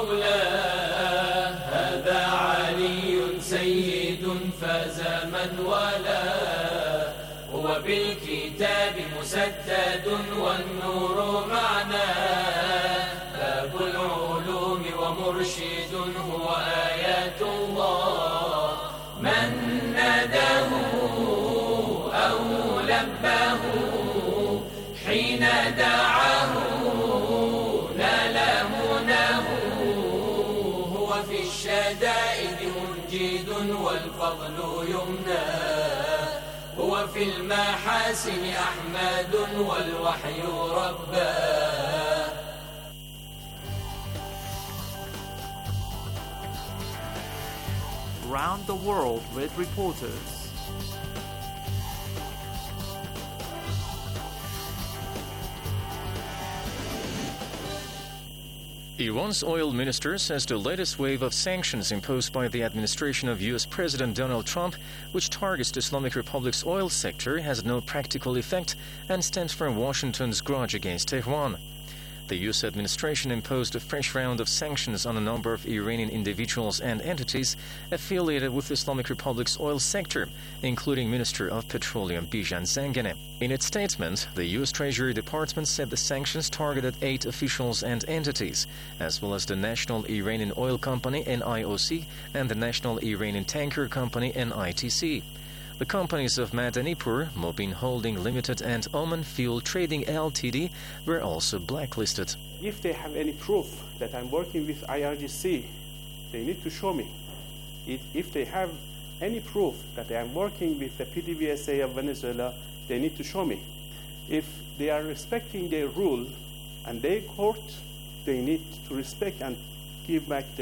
مولاه هذا علي سيد فاز من والاه هو بالكتاب مسدد والنور معناه باب العلوم ومرشد هو آيات الله من ناداه أو لباه حين دعاه نال مناه هو في الشدائد منجد والفضل يمناه هو في المحاسن أحمد والوحي رباه. Round the world with reporters. Iran's oil minister says the latest wave of sanctions imposed by the administration of U S President Donald Trump, which targets the Islamic Republic's oil sector, has no practical effect and stems from Washington's grudge against Tehran. The U S administration imposed a fresh round of sanctions on a number of Iranian individuals and entities affiliated with the Islamic Republic's oil sector, including Minister of Petroleum Bijan Zanganeh. In its statement, the U S Treasury Department said the sanctions targeted eight officials and entities, as well as the National Iranian Oil Company N I O C and the National Iranian Tanker Company N I T C. The companies of Madanipur, Mobin Holding Limited and Oman Fuel Trading Ltd were also blacklisted. If they have any proof that I'm working with I R G C, they need to show me. If, if they have any proof that I'm working with the P D V S A of Venezuela, they need to show me. If they are respecting their rule and their court, they need to respect and give back